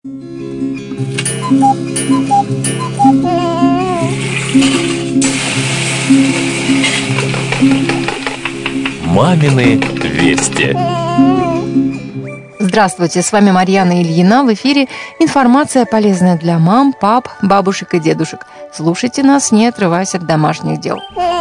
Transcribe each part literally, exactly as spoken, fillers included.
Мамины вести. Здравствуйте, с вами Марьяна Ильина. В эфире информация, полезная для мам, пап, бабушек и дедушек. Слушайте нас, не отрываясь от домашних дел.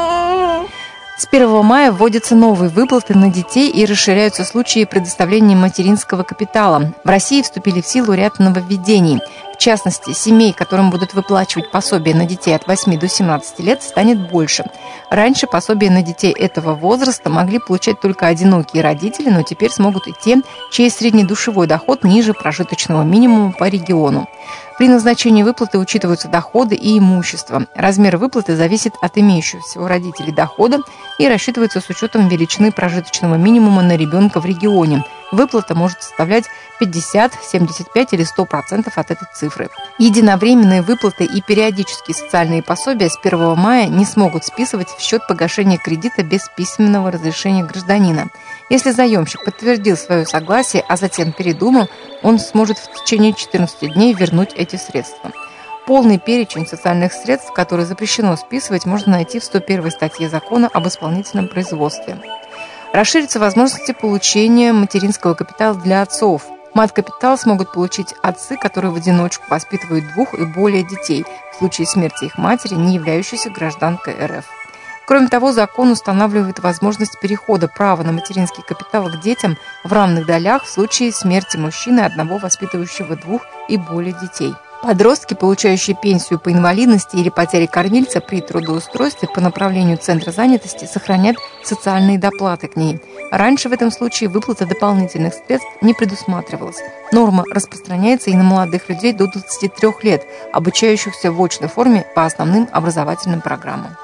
С первого мая вводятся новые выплаты на детей и расширяются случаи предоставления материнского капитала. В России вступили в силу ряд нововведений. В частности, семей, которым будут выплачивать пособие на детей от восьми до семнадцати лет, станет больше. Раньше пособие на детей этого возраста могли получать только одинокие родители, но теперь смогут и те, чей среднедушевой доход ниже прожиточного минимума по региону. При назначении выплаты учитываются доходы и имущество. Размер выплаты зависит от имеющегося у родителей дохода и рассчитывается с учетом величины прожиточного минимума на ребенка в регионе. Выплата может составлять пятьдесят, семьдесят пять или сто процентов от этой цифры. Единовременные выплаты и периодические социальные пособия с первого мая не смогут списывать в счет погашения кредита без письменного разрешения гражданина. Если заемщик подтвердил свое согласие, а затем передумал, он сможет в течение четырнадцати дней вернуть эти средства. Полный перечень социальных средств, которые запрещено списывать, можно найти в сто первой статье Закона об исполнительном производстве. Расширятся возможности получения материнского капитала для отцов. Мат-капитал смогут получить отцы, которые в одиночку воспитывают двух и более детей, в случае смерти их матери, не являющейся гражданкой эр эф. Кроме того, закон устанавливает возможность перехода права на материнский капитал к детям в равных долях в случае смерти мужчины, одного воспитывающего двух и более детей. Подростки, получающие пенсию по инвалидности или потере кормильца при трудоустройстве по направлению Центра занятости, сохранят социальные доплаты к ней. Раньше в этом случае выплата дополнительных средств не предусматривалась. Норма распространяется и на молодых людей до двадцати трёх лет, обучающихся в очной форме по основным образовательным программам.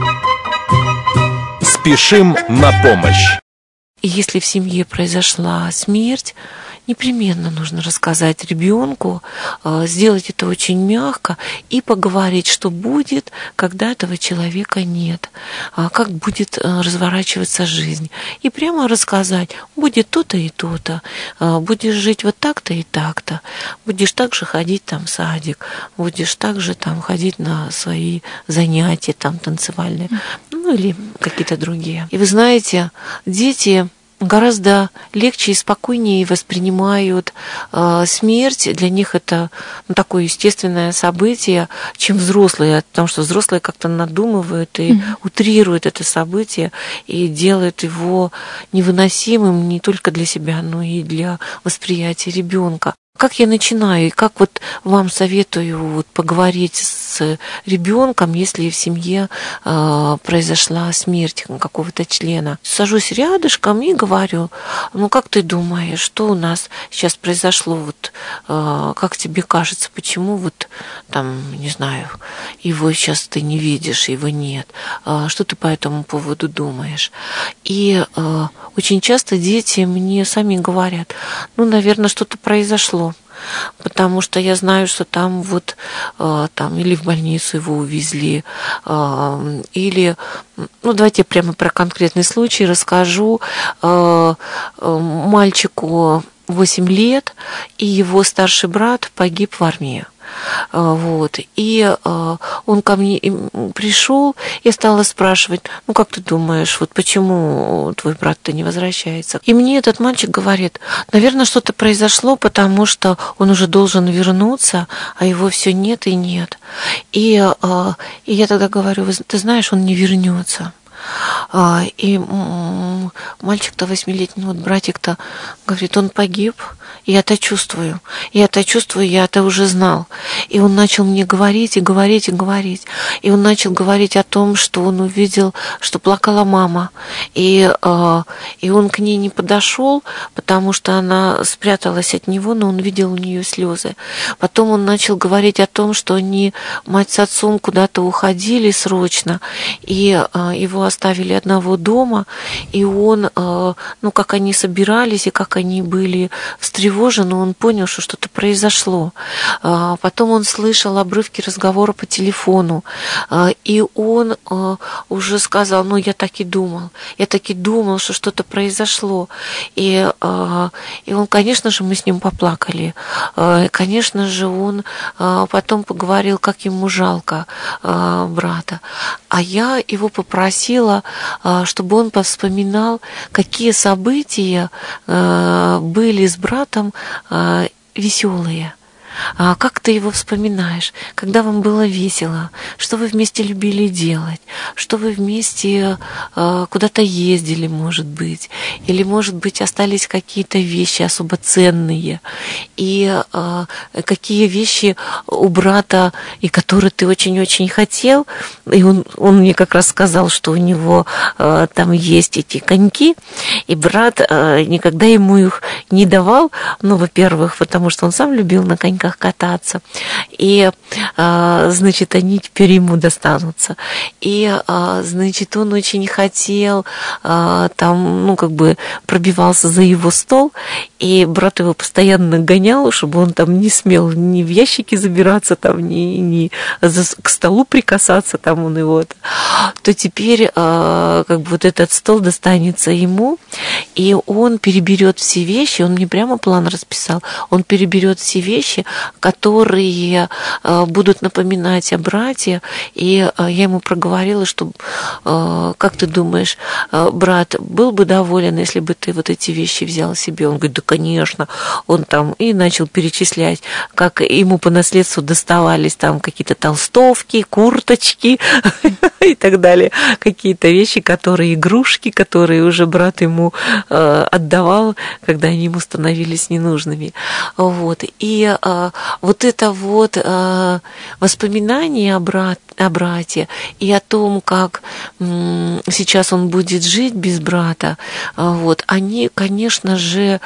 Спешим на помощь. Если в семье произошла смерть, непременно нужно рассказать ребенку, сделать это очень мягко и поговорить, что будет, когда этого человека нет, как будет разворачиваться жизнь. И прямо рассказать, будет то-то и то-то, будешь жить вот так-то и так-то, будешь также ходить там в садик, будешь также там ходить на свои занятия там танцевальные, ну или какие-то другие. И вы знаете, дети гораздо легче и спокойнее воспринимают э, смерть. Для них это ну, такое естественное событие, чем взрослые, потому что взрослые как-то надумывают и mm-hmm. утрируют это событие и делают его невыносимым не только для себя, но и для восприятия ребенка. Как я начинаю и как вот вам советую вот поговорить с ребенком, если в семье э, произошла смерть какого-то члена? Сажусь рядышком и говорю, ну как ты думаешь, что у нас сейчас произошло, вот э, как тебе кажется, почему вот там, не знаю, его сейчас ты не видишь, его нет, э, что ты по этому поводу думаешь? И э, очень часто дети мне сами говорят, ну, наверное, что-то произошло. Потому что я знаю, что там вот э, там или в больницу его увезли, э, или, ну давайте я прямо про конкретный случай расскажу. Э, э, мальчику восемь лет, и его старший брат погиб в армии. Вот. И э, он ко мне пришел, я стала спрашивать, ну как ты думаешь, вот почему твой брат-то не возвращается? И мне этот мальчик говорит, наверное, что-то произошло, потому что он уже должен вернуться, а его все нет и нет. И, э, и я тогда говорю, ты знаешь, он не вернется. И мальчик-то восьмилетний, вот братик-то говорит, он погиб, и я это чувствую, я это чувствую, я это уже знал. И он начал мне говорить, и говорить, и говорить. И он начал говорить о том, что он увидел, что плакала мама. И, и он к ней не подошел, потому что она спряталась от него, но он видел у нее слезы. Потом он начал говорить о том, что они, мать с отцом, куда-то уходили срочно, и его оставили одного дома, и он, ну, как они собирались и как они были встревожены, он понял, что что-то произошло. Потом он слышал обрывки разговора по телефону, и он уже сказал: ну, я так и думал, я так и думал, что что-то произошло. И, и он, конечно же, мы с ним поплакали. Конечно же, он потом поговорил, как ему жалко брата. А я его попросила, чтобы он повспоминал, какие события были с братом веселые. А как ты его вспоминаешь? Когда вам было весело? Что вы вместе любили делать? Что вы вместе э, куда-то ездили, может быть? Или, может быть, остались какие-то вещи особо ценные? И э, какие вещи у брата, и которые ты очень-очень хотел? И он, он мне как раз сказал, что у него э, там есть эти коньки, и брат э, никогда ему их не давал. Ну, во-первых, потому что он сам любил на коньках кататься, и, значит, они теперь ему достанутся. И, значит, он очень хотел, там, ну, как бы пробивался за его стол, и брат его постоянно гонял, чтобы он там не смел ни в ящики забираться, там, ни, ни к столу прикасаться, там он его, то теперь, как бы, вот этот стол достанется ему, и он переберет все вещи, он мне прямо план расписал, он переберет все вещи, которые будут напоминать о брате. И я ему проговорила, что, как ты думаешь, брат был бы доволен, если бы ты вот эти вещи взял себе? Он говорит: да, конечно. Он там и начал перечислять, как ему по наследству доставались там какие-то толстовки, курточки и так далее. Какие-то вещи, которые, игрушки, которые уже брат ему отдавал, когда они ему становились ненужными. Вот. И вот это вот э, воспоминание о, брат, о брате и о том, как м, сейчас он будет жить без брата, э, вот, они, конечно же,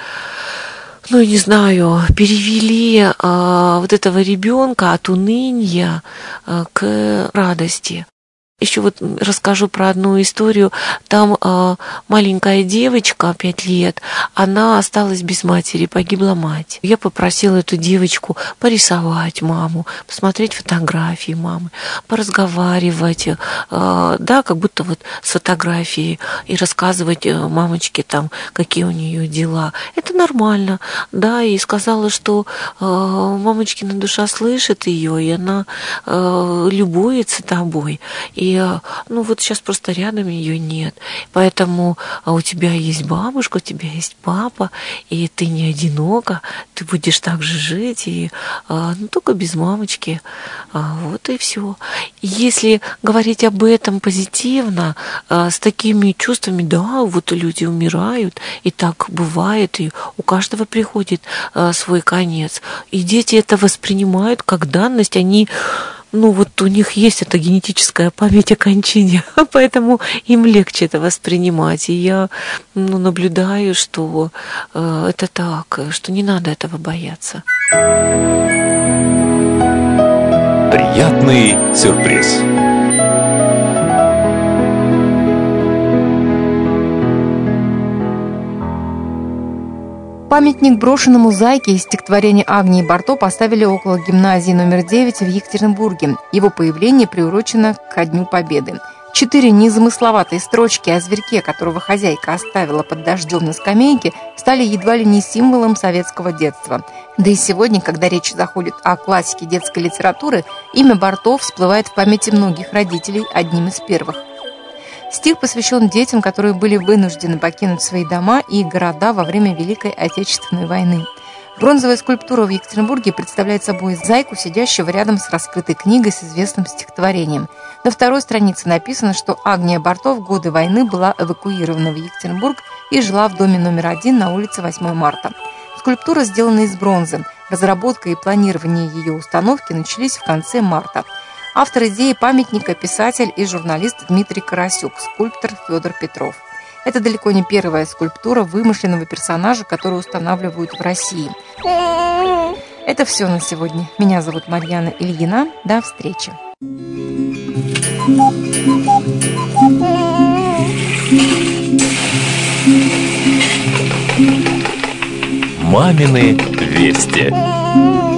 ну, не знаю, перевели э, вот этого ребенка от уныния э, к радости. Еще вот расскажу про одну историю. Там э, маленькая девочка, пять лет, она осталась без матери, погибла мать. Я попросила эту девочку порисовать маму, посмотреть фотографии мамы, поразговаривать, э, да, как будто вот с фотографией, и рассказывать мамочке там, какие у нее дела. Это нормально, да, и сказала, что э, мамочкина душа слышит ее, и она э, любуется тобой. И И, ну, вот сейчас просто рядом ее нет. Поэтому у тебя есть бабушка, у тебя есть папа, и ты не одинока, ты будешь так же жить, и, ну, только без мамочки. Вот и все. Если говорить об этом позитивно, с такими чувствами, да, вот люди умирают, и так бывает, и у каждого приходит свой конец. И дети это воспринимают как данность, они... Ну, вот у них есть эта генетическая память о кончине, поэтому им легче это воспринимать. И я, ну, наблюдаю, что э, это так, что не надо этого бояться. Приятный сюрприз. Памятник брошенному зайке из стихотворения Агнии Барто поставили около гимназии номер девять в Екатеринбурге. Его появление приурочено ко Дню Победы. Четыре незамысловатые строчки о зверьке, которого хозяйка оставила под дождем на скамейке, стали едва ли не символом советского детства. Да и сегодня, когда речь заходит о классике детской литературы, имя Барто всплывает в памяти многих родителей одним из первых. Стих посвящен детям, которые были вынуждены покинуть свои дома и города во время Великой Отечественной войны. Бронзовая скульптура в Екатеринбурге представляет собой зайку, сидящего рядом с раскрытой книгой с известным стихотворением. На второй странице написано, что Агния Барто в годы войны была эвакуирована в Екатеринбург и жила в доме номер один на улице восьмого марта. Скульптура сделана из бронзы. Разработка и планирование ее установки начались в конце марта. Автор идеи памятника – писатель и журналист Дмитрий Карасюк, скульптор Федор Петров. Это далеко не первая скульптура вымышленного персонажа, который устанавливают в России. Это все на сегодня. Меня зовут Марьяна Ильина. До встречи. Мамины вести.